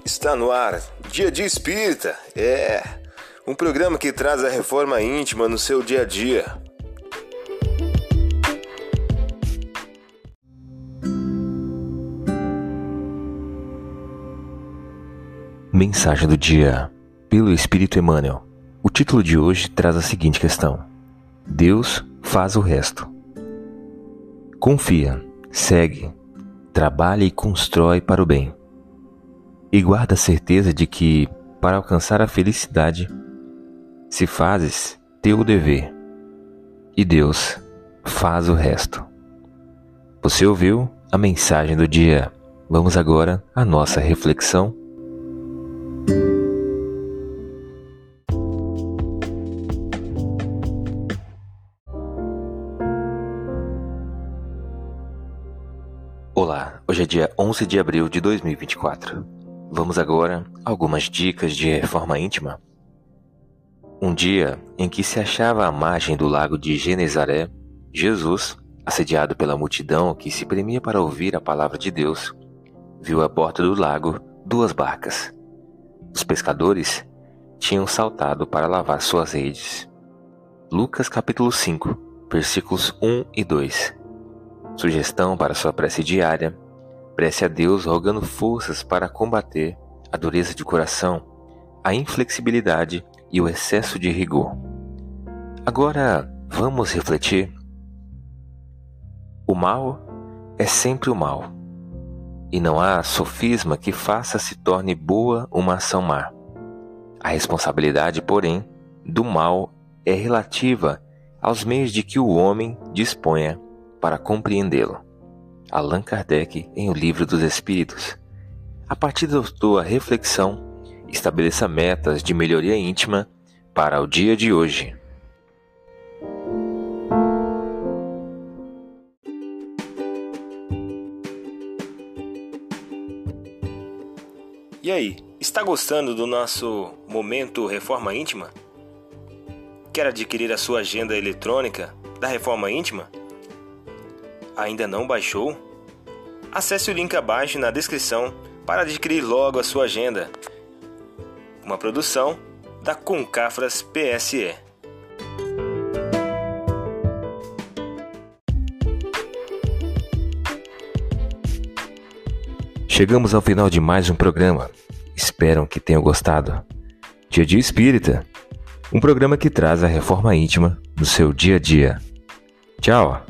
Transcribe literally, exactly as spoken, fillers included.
Está no ar, Dia a Dia Espírita, é um programa que traz a reforma íntima no seu dia a dia. Mensagem do dia, pelo Espírito Emmanuel. O título de hoje traz a seguinte questão: Deus faz o resto. Confia, segue, trabalha e constrói para o bem. E guarda a certeza de que, para alcançar a felicidade, se fazes teu dever, e Deus faz o resto. Você ouviu a mensagem do dia. Vamos agora à nossa reflexão. Olá, hoje é dia onze de abril de dois mil e vinte e quatro. Vamos agora a algumas dicas de reforma íntima. Um dia em que se achava à margem do lago de Genezaré, Jesus, assediado pela multidão que se premia para ouvir a palavra de Deus, viu à porta do lago duas barcas. Os pescadores tinham saltado para lavar suas redes. Lucas capítulo cinco, versículos um e dois. Sugestão para sua prece diária: prece a Deus rogando forças para combater a dureza de coração, a inflexibilidade e o excesso de rigor. Agora, vamos refletir. O mal é sempre o mal, e não há sofisma que faça se torne boa uma ação má. A responsabilidade, porém, do mal é relativa aos meios de que o homem disponha para compreendê-lo. Allan Kardec, em O Livro dos Espíritos. A partir da tua reflexão, estabeleça metas de melhoria íntima para o dia de hoje. E aí, está gostando do nosso momento Reforma Íntima? Quer adquirir a sua agenda eletrônica da Reforma Íntima? Ainda não baixou? Acesse o link abaixo na descrição para adquirir logo a sua agenda. Uma produção da Concafras P S E. Chegamos ao final de mais um programa. Espero que tenham gostado. Dia a Dia Espírita, um programa que traz a reforma íntima no seu dia a dia. Tchau!